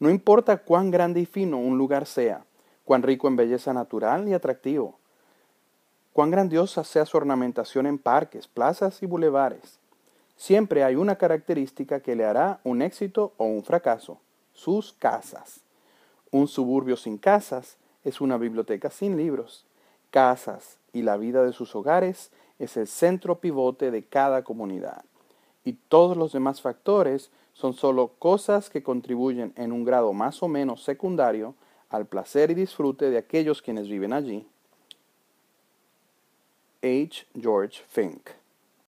No importa cuán grande y fino un lugar sea, cuán rico en belleza natural y atractivo, cuán grandiosa sea su ornamentación en parques, plazas y bulevares, siempre hay una característica que le hará un éxito o un fracaso: sus casas. Un suburbio sin casas es una biblioteca sin libros. Casas y la vida de sus hogares es el centro pivote de cada comunidad. Y todos los demás factores son solo cosas que contribuyen en un grado más o menos secundario al placer y disfrute de aquellos quienes viven allí. H. George Fink.